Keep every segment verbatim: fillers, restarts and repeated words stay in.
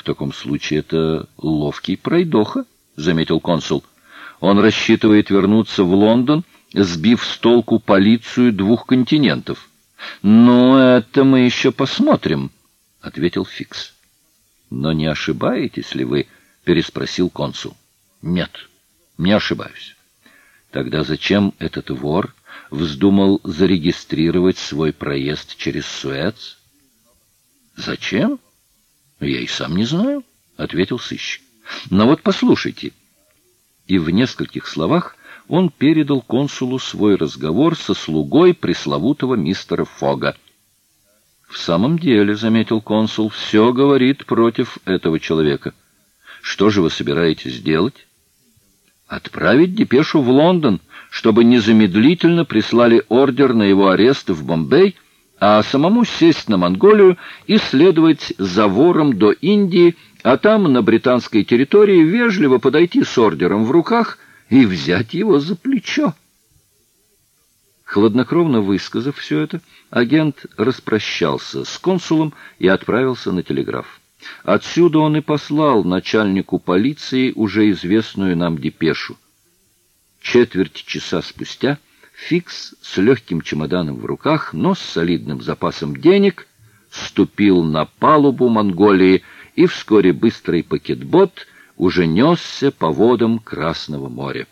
таком случае это ловкий пройдоха, — заметил консул. Он рассчитывает вернуться в Лондон, сбив с толку полицию двух континентов. — Но это мы еще посмотрим, — ответил Фикс. — Но не ошибаетесь ли вы? — переспросил консул. — Нет, не ошибаюсь. Тогда зачем этот вор вздумал зарегистрировать свой проезд через Суэц? — Зачем? — Я и сам не знаю, — ответил сыщик. — Но вот послушайте. И в нескольких словах он передал консулу свой разговор со слугой пресловутого мистера Фога. «В самом деле, — заметил консул, — все говорит против этого человека. Что же вы собираетесь делать?» «Отправить депешу в Лондон, чтобы незамедлительно прислали ордер на его арест в Бомбей, а самому сесть на Монголию и следовать за вором до Индии, а там, на британской территории, вежливо подойти с ордером в руках и взять его за плечо». Хладнокровно высказав все это, агент распрощался с консулом и отправился на телеграф. Отсюда он и послал начальнику полиции уже известную нам депешу. Четверть часа спустя Фикс с легким чемоданом в руках, но с солидным запасом денег, ступил на палубу Монголии, и вскоре быстрый пакетбот уже несся по водам Красного моря.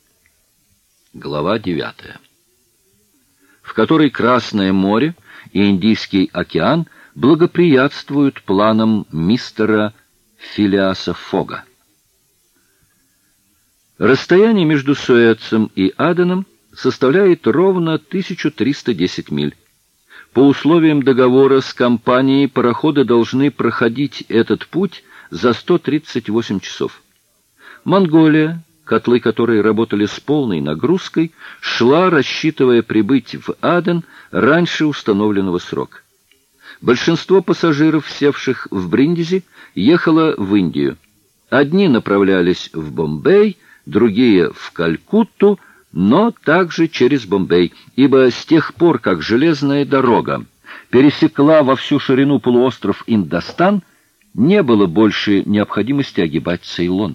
Глава девятая, в которой Красное море и Индийский океан благоприятствуют планам мистера Филиаса Фога. Расстояние между Суэцем и Аденом составляет ровно тысяча триста десять миль. По условиям договора с компанией пароходы должны проходить этот путь за сто тридцать восемь часов. Монголия, котлы которой работали с полной нагрузкой, шла, рассчитывая прибыть в Аден раньше установленного срока. Большинство пассажиров, севших в Бриндизи, ехало в Индию. Одни направлялись в Бомбей, другие в Калькутту, но также через Бомбей, ибо с тех пор, как железная дорога пересекла во всю ширину полуостров Индостан, не было больше необходимости огибать Цейлон.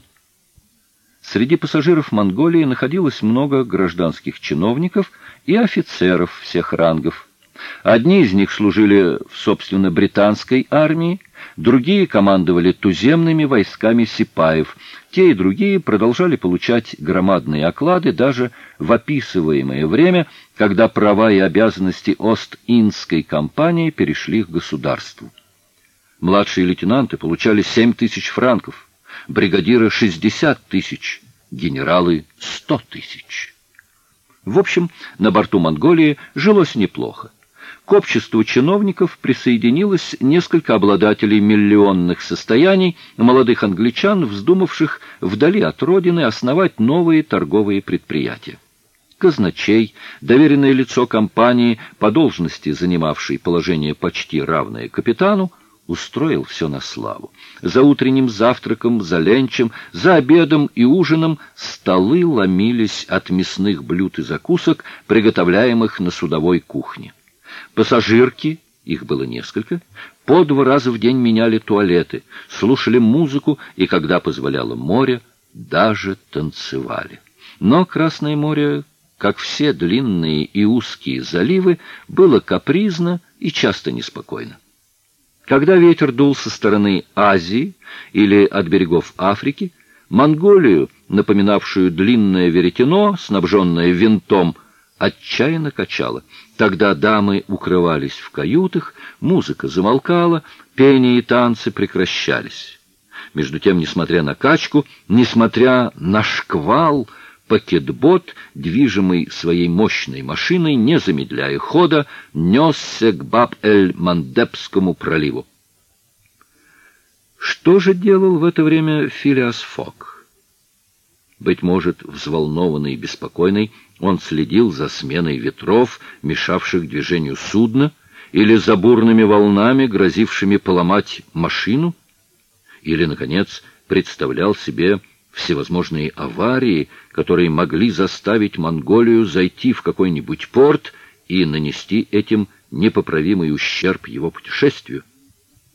Среди пассажиров Монголии находилось много гражданских чиновников и офицеров всех рангов. Одни из них служили в, собственно, британской армии, другие командовали туземными войсками сипаев. Те и другие продолжали получать громадные оклады даже в описываемое время, когда права и обязанности Ост-Индской компании перешли к государству. Младшие лейтенанты получали семь тысяч франков, бригадиры — шестьдесят тысяч, генералы — сто тысяч. В общем, на борту Монголии жилось неплохо. К обществу чиновников присоединилось несколько обладателей миллионных состояний, молодых англичан, вздумавших вдали от родины основать новые торговые предприятия. Казначей, доверенное лицо компании, по должности занимавший положение почти равное капитану, устроил все на славу. За утренним завтраком, за ленчем, за обедом и ужином столы ломились от мясных блюд и закусок, приготовляемых на судовой кухне. Пассажирки, их было несколько, по два раза в день меняли туалеты, слушали музыку и, когда позволяло море, даже танцевали. Но Красное море, как все длинные и узкие заливы, было капризно и часто неспокойно. Когда ветер дул со стороны Азии или от берегов Африки, Монголию, напоминавшую длинное веретено, снабженное винтом, отчаянно качало. Тогда дамы укрывались в каютах, музыка замолкала, пение и танцы прекращались. Между тем, несмотря на качку, несмотря на шквал, пакетбот, движимый своей мощной машиной, не замедляя хода, несся к Баб-эль-Мандебскому проливу. Что же делал в это время Филиас Фог? Быть может, взволнованный и беспокойный, он следил за сменой ветров, мешавших движению судна, или за бурными волнами, грозившими поломать машину, или, наконец, представлял себе всевозможные аварии, которые могли заставить Монголию зайти в какой-нибудь порт и нанести этим непоправимый ущерб его путешествию.